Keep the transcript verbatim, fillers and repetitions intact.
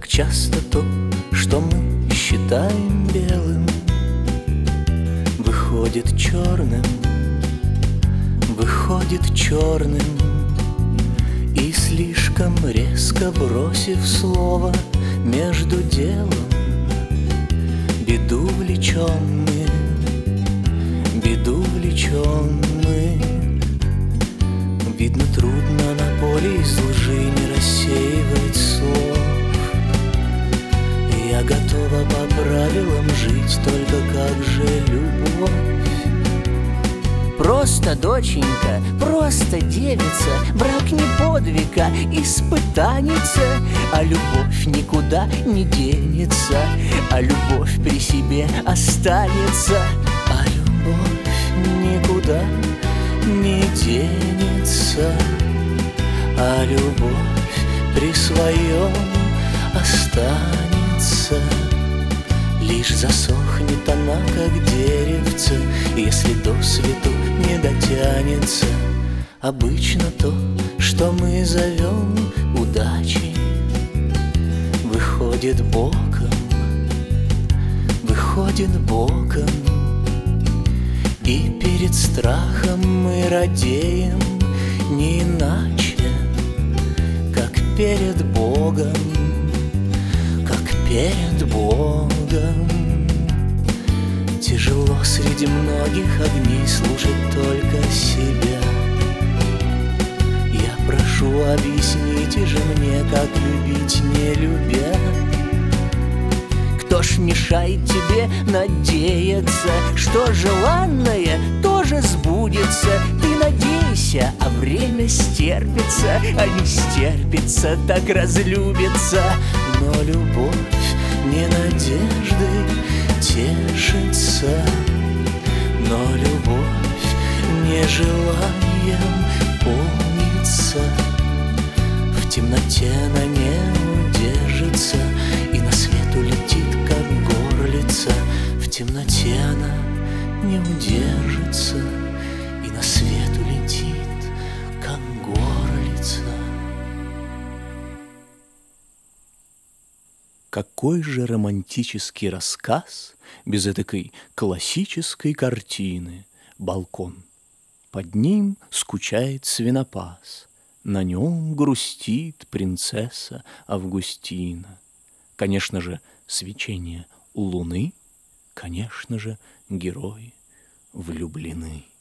Как часто то, что мы считаем белым, выходит черным, выходит черным. И слишком резко бросив слово между делом, беду влечем мы, беду влечем мы. Видно, трудно на поле из лжи не рассеивать слов. Я готова по правилам жить, только как же любовь? Просто, доченька, просто девица, брак не подвиг, а испытаница. А любовь никуда не денется, а любовь при себе останется. А любовь никуда не денется, а любовь при своем останется. Лишь засохнет она, как деревце, если до свету не дотянется. Обычно то, что мы зовем удачей, выходит боком, выходит боком. И перед страхом мы радеем не иначе, как перед Богом, как перед Богом. Тяжело среди многих огней слушать только себя. Я прошу, объясните же мне, как любить, не любя. Кто ж мешает тебе надеяться, что желанное тоже сбудется? Ты надейся, а время стерпится, а не стерпится, так разлюбится. Но любовь не надеждой тешится, но любовь не желанием полнится. В темноте она не удержится и на свет улетит, как горлица. В темноте она не удержится и на свет улетит, как горлица. Какой же романтический рассказ без этакой классической картины? Балкон. Под ним скучает свинопас, на нем грустит принцесса Августина. Конечно же, свечение луны, конечно же, герои влюблены.